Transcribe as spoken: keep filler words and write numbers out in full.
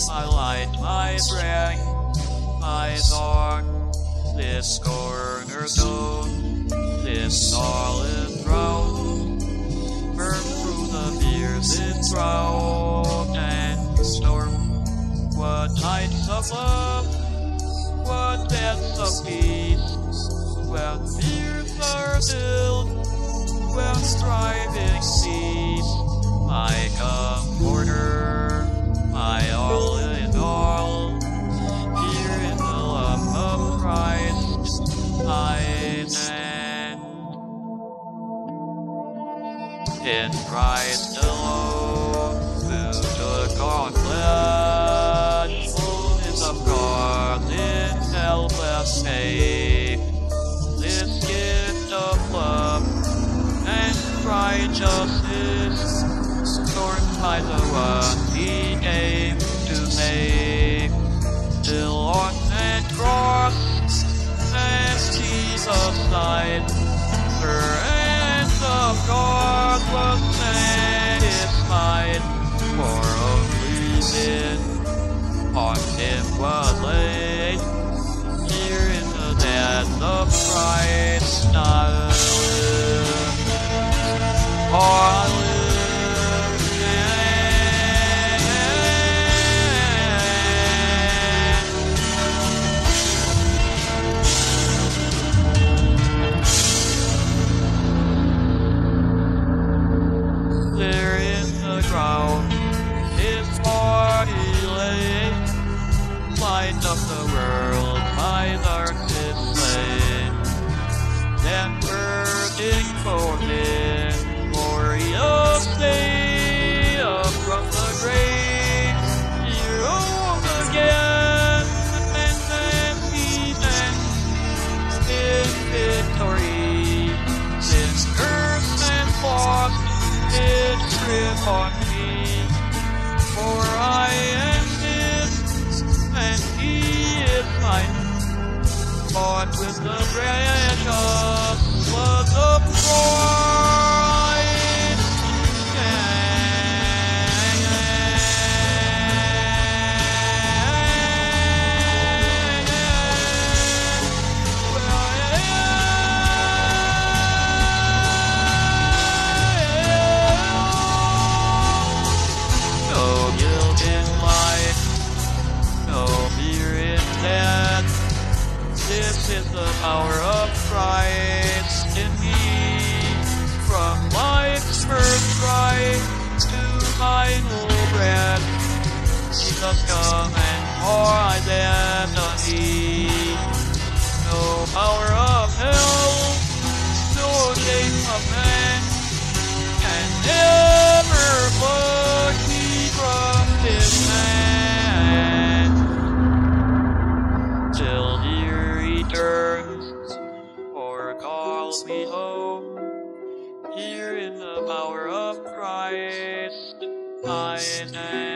my light, my strength, my song. This cornerstone, this solid ground, firm through the fiercest drought and storm. What heights of love, what depths of peace, when fears are stilled, when striving cease. My comforter, my all in all, here in the love of Christ I stand. In Christ alone, who took on flesh, fullness of God in helpless faith, this gift of love and righteousness, scorned by the one he came to save. Till on that cross, as Jesus died, the wrath of God was satisfied. For only sin on him was laid. Here in the death of Christ I live. For I live. There in the ground his body lay, light of the world by darkness slain. Then burning for him, glorious day, up from the grave, he rose again, and then he stands in victory. Since curse and fought did trip on me, for I am his, and he is mine, bought with the precious blood of Christ. No guilt in life, no fear in death. This is the power of Christ in me. From life's first cry to final breath, Jesus come and pour identity. No power of hell, no shame of man can ever pluck me from his hand. Till here he turns or calls me home, here in the power of Christ I stand.